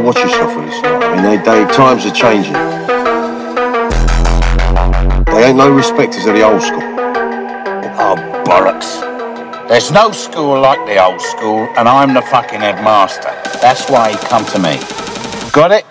watch yourself with this. I mean, times are changing. They ain't no respecters of the old school. Oh, bollocks. There's no school like the old school, and I'm the fucking headmaster. That's why he come to me. Got it?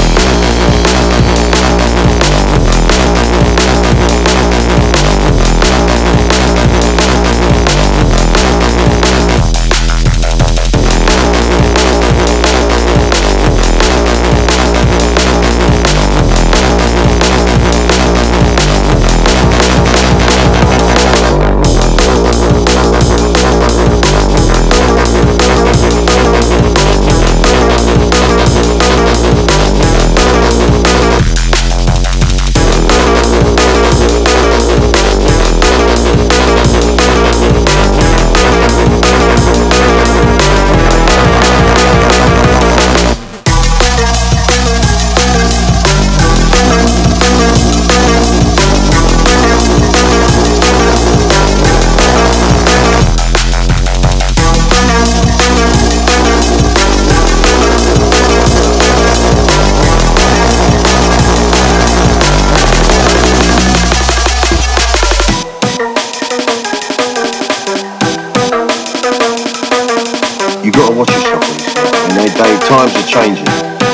You gotta watch yourself with this. I mean, times are changing.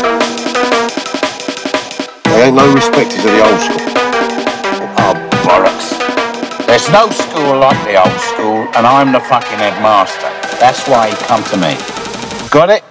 They ain't no respecters of the old school. Oh, bollocks. There's no school like the old school, and I'm the fucking headmaster. That's why he come to me. Got it?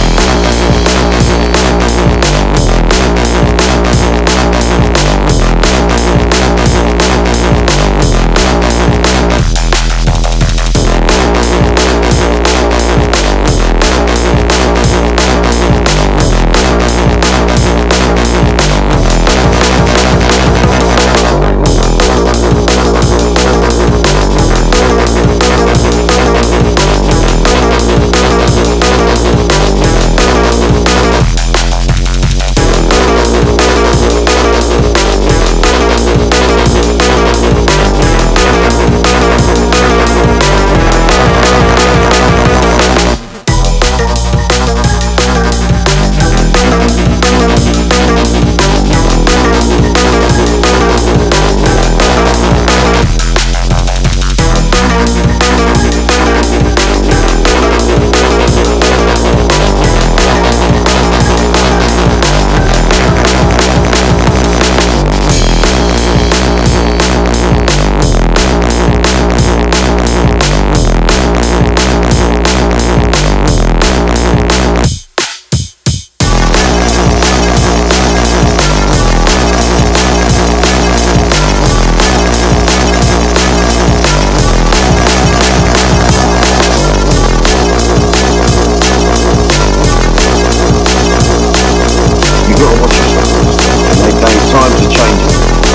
Times are changing.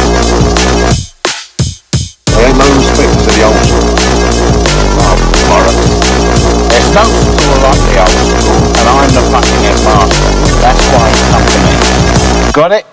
They ain't no respecters of the old school. Oh, bollocks. There's no school like the old school, and I'm the fucking headmaster. That's why he come to me. Got it?